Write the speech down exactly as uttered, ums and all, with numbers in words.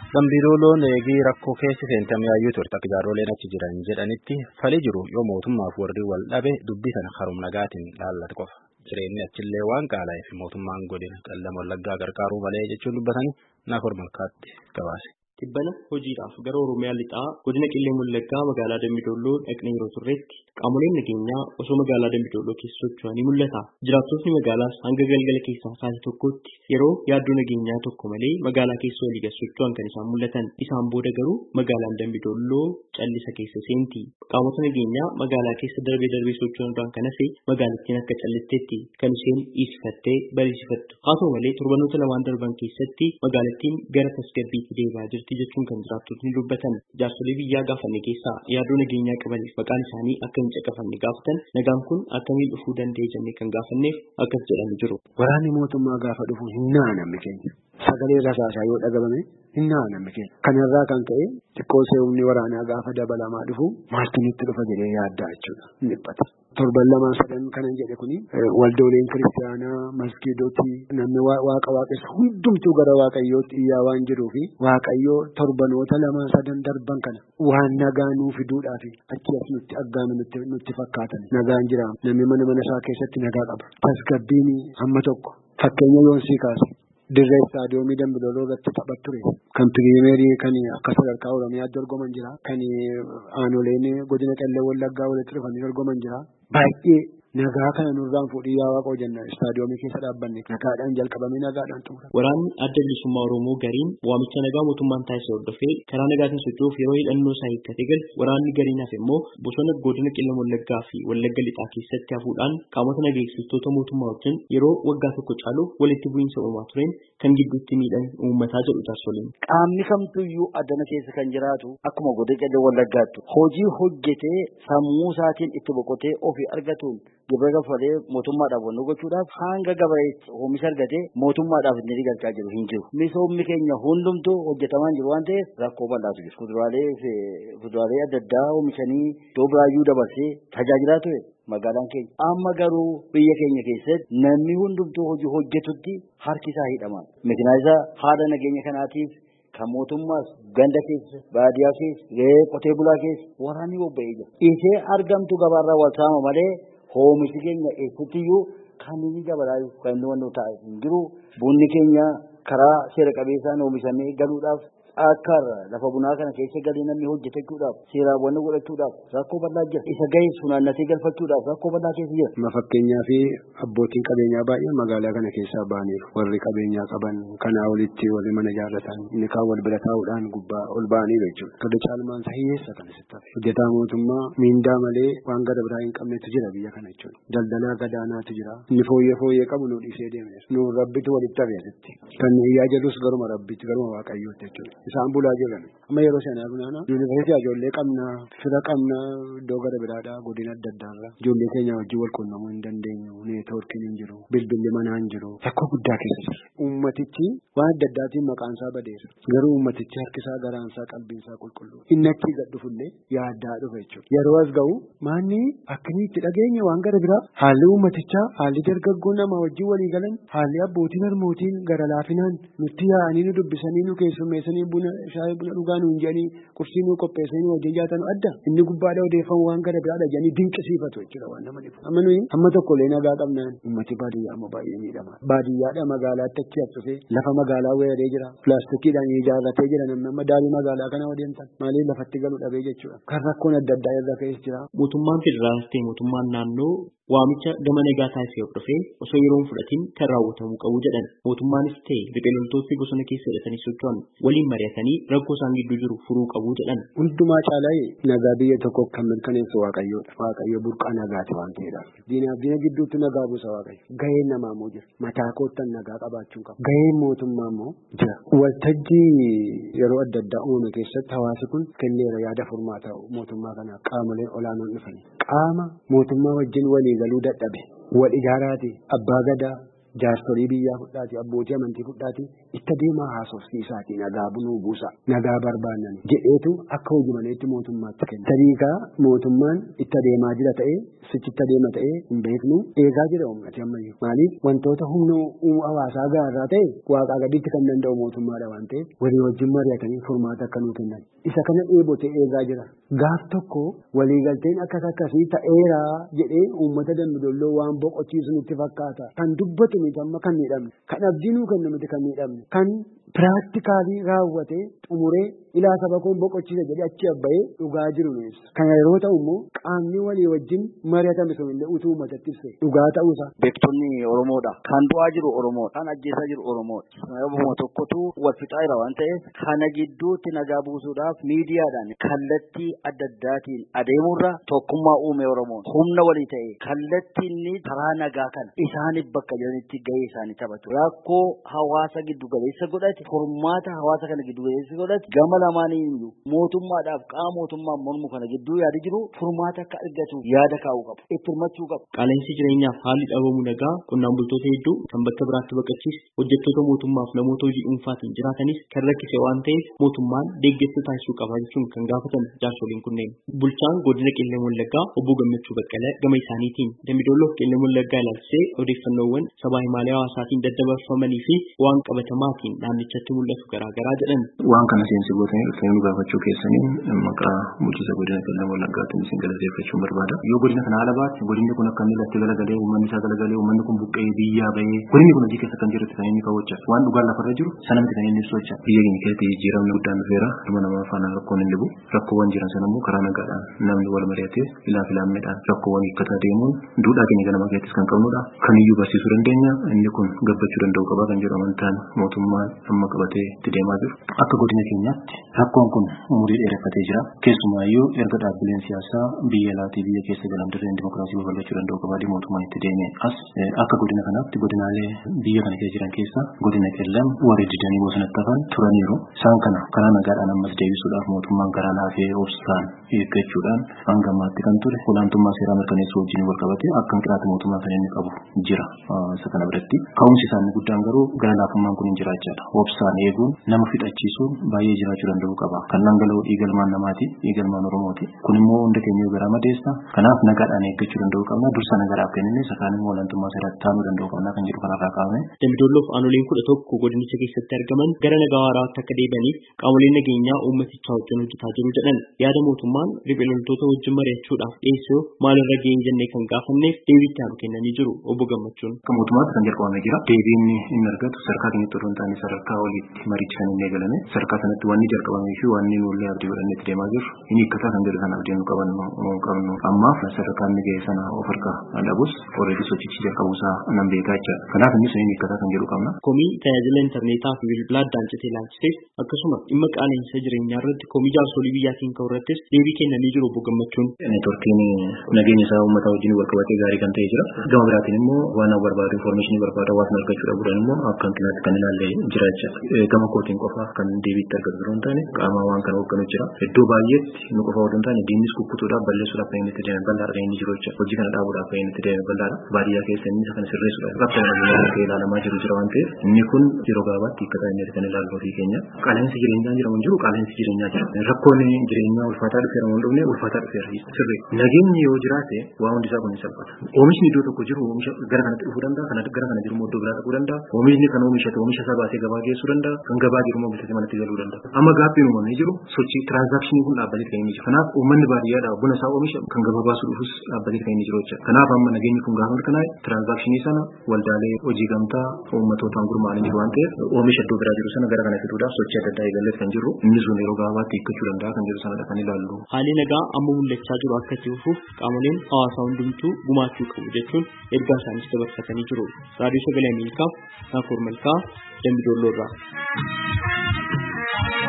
Dambiilooloon eegii rakkoo keessa seentamee hayyuu turte akka jaarroleen achi jiran jedhanitti fali jiru yoo mootummaaf warri wal dhabe dubbii sana haruma nagaatiin laallatu qofa. Jireenyi achillee waan qaala'eef mootummaan godina Qellem Wallaggaa gargaaruu malee jechuun dubbatanii Naafor Malkaatti gabaase. Tibbana hojiidhaaf gara Oromiyaa lixaa godina Qellem Wallaggaa magaalaa Dambidolloo dhaqnee yeroo turreetti qaamoleen nageenyaa osoo magaalaa Dambidolloo keessa socho'anii mul'ata. Jiraattonni magaalaas hanga galgala keessaa sa'aatii tokkotti yeroo yaaddoo nageenyaa tokko malee magaalaa keessa walii gad socho'an kan isaan mul'atan. Isaan booda garuu magaalaan Dambidolloo callisa keessa seenti. Qaamota nageenyaa magaalaa keessa darbee darbee socho'uudhaan kan hafe magaalattiin akka callitteetti kan isheen dhiisifattee barisiifattu. Haa ta'u malee torbanoota lamaan darban keessatti magaalattiin gara tasgabbiitti deebi'aa jirti jechuun kan jiraattonni dubbatan. Jaarsolee biyyaa gaafanne keessaa yaaddoo nageenyaa qabaniif maqaan isaanii akka hin caqafamne gaafatan nagaan kun akkamiin dhufuu danda'e jennee kan gaafanneef akkas jedhanii jiru. Waraanni mootummaa gaafa dhufu hin naanamne keenya. Sagalee rasaasaa yoo dhagabame hin naanamne keenya. Kanarraa kan ka'e xiqqoo seewumni waraanaa gaafa dabalamaa dhufu maaltu nutti dhufa jedhee yaaddaa jechuudha. Hin dhiphata. Torban lamaan sadan kanan jedhe kuni waldooleen kiristaanaa masgiidoti namni waaqa waaqessa hundumtuu gara waaqayyootti iyyaa waan jiruu fi waaqayyoo torbanoota lamaan sadan darban kana waan nagaa nuu fiduudhaafi achi as nutti aggaanu nutti fakkaatan nagaan jira namni mana mana isaa keessatti nagaa qaba tasgabbiin hamma tokko fakkeenya yoon sii kaase dirree istaadiyoomii Dambidolloo irratti taphat ture kan piriimeerii kan akka sadarkaa Oromiyaatti dorgoman jira kan aanoleen godina Qellem Wallaggaa walitti dhufanii dorgoman jira baay'ee nagaa kana nurraan fuudhii yaa waaqoo jenna istaadiyoomii keessa dhaabbanne nagaadhaan jalqabamee nagaadhaan xumura. Waraanni adda bilisummaa Oromoo gariin waamicha nagaa mootummaan taasisee hordofee karaa nagaatiin socho'uuf yeroo hidhannoo isaa hiikkatee galu waraanni gariin hafe immoo bosona godina Qellem Wallaggaa fi Wallagga lixaa keessatti hafuudhaan qaamota nageessitoota mootummaa wajjin yeroo waggaa tokko caalu walitti bu'iinsa uumaa tureen kan gidduutti miidhan uummataa jedhu jaarsoliin. Qaamni kamtuyyuu addana keessa kan jiraatu akkuma godina Qellem Wallaggaatti hojii hojjetee sammuu isaatiin itti boqotee ofii argatuun gibira gafalee mootummaadhaaf wannu gochuudhaaf hanga gabareetti oomisha argatee mootummaadhaaf inni galchaa jiru hin jiru. Misoomni keenya hundumtuu hojjetamaa jiru waan ta'eef rakkoo bal'aatu jiru. Kuduraalee fi fuduraalee adda addaa oomishanii iddoo biraayyuu dabarsee tajaajilaa ture magaalaan keenya. Amma garuu biyya keenya keessatti namni hundumtuu hojii hojjetutti harki isaa hidhama. Makinaa isaa haala nageenya kanaatiif kan mootummaas ganda keessa baadiyyaa keessa qotee bulaa keessa waraanni bobba'ee jira. Ishee argamtu gabaarraa wal saama malee oomishi keenya eessattiyyuu kan inni dabalaa kan inni wannu ta'e hin jiru. Bunni keenya karaa seera qabeessaan oomishamee galuudhaaf akka lafa bunaa kana keessa galee namni hojjetachuudhaaf seeraawwan godhachuudhaaf rakkoo bal'aa jira. Isa gahee sunaannatee galfachuudhaaf rakkoo bal'aa keessa jira. Ma fakkeenyaa fi abbootiin qabeenyaa baay'een magaalaa kana keessaa ba'aniiru. Warri qabeenyaa qaban kanaa olitti warri mana ijaarratan inni kaan wal bira taa'uudhaan gubbaa ol ba'aniiru jechuudha. Kada caalmaan isaa hiyyeessa kana sittaaf. Hojjetaa mootummaa miindaa malee waan gara biraa hin qabnetu jira biyya kana jechuudha. Daldalaa gadaanaatu jira. Inni fooyyee fooyyee qabu nu dhiisee deemne. Nu rabbitu walitti abeesitti. Kan iyyaa jedhus garuma rabbitti garuma waaqayyootti jechuudha. Isaan bulaa jiran amma yeroo sanaa gunaana yuunivarsiitii ijoollee qabna fira qabna iddoo gara biraadhaa godina adda addaarraa ijoollee keenya wajjin wal quunnamuu hin dandeenyu neetwoorkiin hin jiru bilbilli manaa hin jiru rakkoo guddaa keessa jira. Uummatichi waan adda addaatiin maqaan isaa badeera garuu uummatichi harkisaa garaansaa qalbiinsaa qulqulluu inni achi gad dhufullee yaaddaa dhufa jechuudha. Yeroo as ga'u maanni akkanni itti dhageenya waan gara biraa haalli uummatichaa haalli dargaggoo nama wajjin walii galan haalli abbootiin harmootiin gara laafinaan nutti yaa'anii nu dubbisanii nu keessummeessanii buna shaayii buna dhugaa nuun jedhanii qursii nu qopheessanii wajjin jaatan adda inni gubbaadha odeeffamu waan gara biraadha jedhanii dinqisiifatu jechuudha waan nama dhibu. Amma nuyi amma tokkollee nagaa qabnaan uummati baadiyyaa amma baay'ee miidhama. Baadiyyaadha magaalaatti achi as dhufee lafa magaalaa weeraree jira pilaastikiidhaan ijaarratee jira namni amma daarii magaalaa kana adeemtan maaliif lafatti galu dhabee jechuudha. Kan rakkoon adda addaa irra ka'es jira. Mootummaan federaalaa ta'e mootummaan naannoo waamicha gama nagaa taasisee hordofee osoo yeroon fudhatiin kan raawwatamuu qabu jedhan mootummaanis ta'e biqiltoonni bosona keessa hidhatanii socho'an waliin mari'atanii rakkoo isaan gidduu jiru furuu qabu jedhan. Hundumaa caalaa nagaa biyya tokko kan mirkaneessu waaqayyoodha. Waaqayyo burqaa nagaati waan ta'eedha. Diinaaf diina gidduutti nagaa buusa waaqayyo. Gaheen namaa immoo jira. Mataa koottan nagaa qabaachuu qaba. Gaheen mootummaa immoo jira. Waltajjii yeroo adda addaa uumame keessatti hawaasi kun kenneera yaada furmaata mootummaa kanaaf qaamoleen olaanoon dhufanii. Qaama mootummaa wajjin walii galuu dadhabe wal ijaaraati abbaa gadaa jaarsolii biyyaa fudhaati abbootii amantii fudhaati itti deemaa haasofsiisaati nagaa bunuu buusa nagaa barbaannan jedheetu akka hojii maleetti mootummaatti kenna. Tariikaa mootummaan itti deemaa jira ta'ee sichitti deema ta'ee hin beeknu eegaa jira uummati ammayyuu. Maaliif wantoota humna hawaasaa gaarraa ta'e waaqaa gaditti kan danda'u mootummaadha waan ta'eef walii wajjin mari'atanii furmaata akka nuu kennan. Isa kana dheebote eegaa jira. Gaaf tokko waliigalteen akkas akkasii ta'eeraa jedhee uummata Dambidolloo waan boqochiisu nutti fakkaata. Kan dubbatu miti amma kan miidhamne kan abdiinuu kennu miti kan miidhamne kan piraaktikaalii raawwatee xumuree ilaa saba kun boqochiisa jedhee achi abba'ee dhugaa jiru neessa. Kana yeroo ta'u immoo qaamni walii wajjin mari'atame sun illee utuu uummatatti ibse dhugaa ta'uusa. Beektonni Oromoodha. Kan du'aa jiru Oromoodha. Kan ajjeesaa jiru Oromoodha. Sababuma tokkotu wal fixaa jira waan ta'eef kana gidduutti nagaa buusuudhaaf miidiyaadhaan kallattii adda addaatiin adeemurra tokkummaa uume Oromoon humna walii ta'e kallattiin karaa nagaa kana isaaniif bakka jiranitti gahee isaanii taphatu. Rakkoo hawaasa giddu galeessa godhate furmaata hawaasa kana giddu galeessa godhate gama lamaanii iyyuu mootummaadhaaf qaama mootummaan mormu kana gidduu yaada jiru furmaata akka argatu yaada kaa'uu qabu. Itti hirmachuu qabu. Qaala'insi jireenyaaf haalli dhabamuu nagaa qonnaan bultoota hedduu kan bakka biraatti baqachiise hojjettoota mootummaaf namoota hojii dhuunfaatiin jiraatanis kan rakkise waan ta'eef mootummaan deeggarsa taasisuu qaba jechuun kan gaafatan jaarsoliin kunneen. Bulchaan godina Qellem Wallaggaa obbo Gammachuu Baqqalee gama isaaniitiin Dambidolloo Qellem Wallaggaa ilaalchisee odeeffannoowwan sabaa himaalee hawaasaatiin daddabarfamanii fi waan qabatamaatiin naannichatti mul'atu garaagaraa jedhan. Waan kana seensi gootanii dhufanii nu gaafachuu keessaniin maqaa bulchiinsa godina Qellem Wallaggaatiin isin galateeffachuun barbaada. Yoo godina kana haala baate godinni kun akka inni latti galagalee uummanni isaa galagalee uummanni kun buqqee biyyaa bahee godinni kun hojii keessa kan jirutti kan inni kaawwacha waan dhugaan lafarra jiru sana miti kan inni ibsu jecha biyya keenya keessatti jijjiiramni guddaan dhufeera dhuma namaa faana rakkoon hin dhibu rakkoowwan jiran sana immoo karaa nagaadhaan namni wal mari'atee ilaa filaammeedhaan rakkoowwan hiikkataa deemuun duudhaa keenya ganama keessatti kan qabnudha kan iyyuu barsiisuu dandeenya inni kun gabbachuu danda'u qabaa kan jedhu amantaan mootummaa amma qabatee itti deemaa jiru. Akka godina keenyaatti rakkoon kun umurii dheereffatee jira. Keessumaayyuu erga dhaabbileen siyaasaa biyya laatii biyya keessa galan dirreen dimokiraasii babal'achuu danda'u qabaa mootummaan itti deeme as akka godina kanaatti godinaalee biyya kana keessa jiran keessa godina Qellem warri didanii bosonatti hafan turaniiru. Isaan kana karaa nagaadhaan ammas deebisuudhaaf mootummaan karaa laafee obsaan eeggachuudhaan hanga ammaatti kan ture olaantummaa seeraa mirkaneessuu wajjin wal qabatee akka hanqinaatti mootummaa kan inni qabu jira. Isa kana biratti ka'umsi isaanii guddaan garuu gara laafummaan kun hin jiraachaadha. Obsaan eeguun nama fixachiisuun baay'ee jiraachuu danda'u qaba. Kan dhangala'u dhiigalmaan namaati, dhiigalmaan Oromooti. Kun immoo hunda keenya garaa madeessa. Kanaaf nagaadhaan eeggachuu danda'u qabna. Dursa nagaadhaaf kennine sakaan immoo olaantummaa seeratti taanuu danda'u qabna kan jedhu kanaarraa kaa'ame. Dambidolloof aanoleen kudha tokko godinicha keessatti argaman gara nagaa waaraatti akka deebi'aniif qaamoleen nageenyaa uummatichaa wajjin hojjetaa jiru jedhan. Yaada mootummaan riphee loltoota wajjin mari'achuudhaaf dhiyeessuu maalirra ga'ee jennee kan gaafanneef deebii itti aanu kennanii jiru obbo Gammachuun. Akka mootummaatti kan jalqabamee jira. Deebiin inni argatu sadarkaa keenyatti otoo hin taane sadarkaa oliitti mariichi kan inni eegalame. Sadarkaa sanatti wanni jalqabamee fi wanni nullee abdii godhannee itti deemaa jiru. Inni hiikkataa kan jedhu sana abdii nu qabannu qabnu. Ammaaf sadarkaa inni ga'e sana of harkaa dhabus already sochichi jalqabuusaa nan beekaa jechaadha. Kanaaf inni sun hiikkataa kan jedhu qabna. Komii tajaajila intarneetaa fi bilbilaa addaan citee ilaalchises akkasuma dhimma qaala'insa jireenyaa irratti komii jaarsolii biyyaatiin ka'u irrattis deebii kennanii jiru obbo Gammachuun. Neetworkiin nageenya isaa uummataa wajjin wal qabatee gaarii kan ta'e jira. Gama biraatiin immoo waan barbaadu information barbaadu hawaasni argachuudha bu'uuraan immoo akka hanqinaatti kan ilaallee jira jechaadha. Gama kootiin qofa kan deebiitti argatu biroo hin taane qaama waan kana hoogganu jira. Iddoo baay'eetti nu qofa odoo hin taane diinnis kukkutuudhaaf balleessuudhaaf kan inni itti deeme bal'aadha kan inni jiru jecha. Hojii kana dhaabuudhaaf kan inni itti deeme bal'aadha. Baadiyyaa keessa inni isa kana sirreessuudhaaf rakkoo nageenyaa ilaalamaa jiru jira waan ta'eef inni kun yeroo gabaabaatti hiikkataa inni kan ilaalu ofii keenya. Qaala'insi jireenyaa jiramu hin jiru qaala'insi jireenyaa jira. Rakkoon jireenyaa ulfaataa dhufeera waan dhufne ulfaataa dhufeera sirri. Nageenyi yoo jiraate waa hundi isaa kun ni salphata. Oomishni iddoo tokko jiru oomisha gara kanatti dhufuu danda'a. Kana gara kana jiru immoo iddoo biraa dhaquu danda'a. Oomishni kan oomishate oomisha isaa baasee gabaa geessuu danda'a. Kan gabaa jiru immoo bitatee manatti galuu danda'a. Amma gaabbiin uumamee jiru sochii tiraansaakshinii kun dhaabbatee kan inni jiru. Kanaaf uummanni baadiyyaadhaa buna isaa oomisha kan gabaa baasuu dhufus dhaabbatee kan inni jiru jechuudha. Kanaaf amma nageenyi kun gaafa mirkanaa'e tiraansaakshinii sana waldaalee hojii gamtaa uummatootaan gurmaa'anii jiru waan ta'eef oomisha iddoo biraa jiru sana gara kana fiduudhaaf sochii adda addaa eegalleet kan jiru. Inni sun yeroo gabaabaatti hiikkachuu danda'a kan jedhu sanadha kan ilaallu. Haalli nagaa amma mul'achaa jiru akka itti fufuuf qaamoleen hawaasaa hundumtuu gumaachuu qabu jechuun ergaa isaaniis dabarfatanii jiru. Raadiyoo Sagalee Ameerikaaf Naakoor Malkaa Dambidolloo irraa.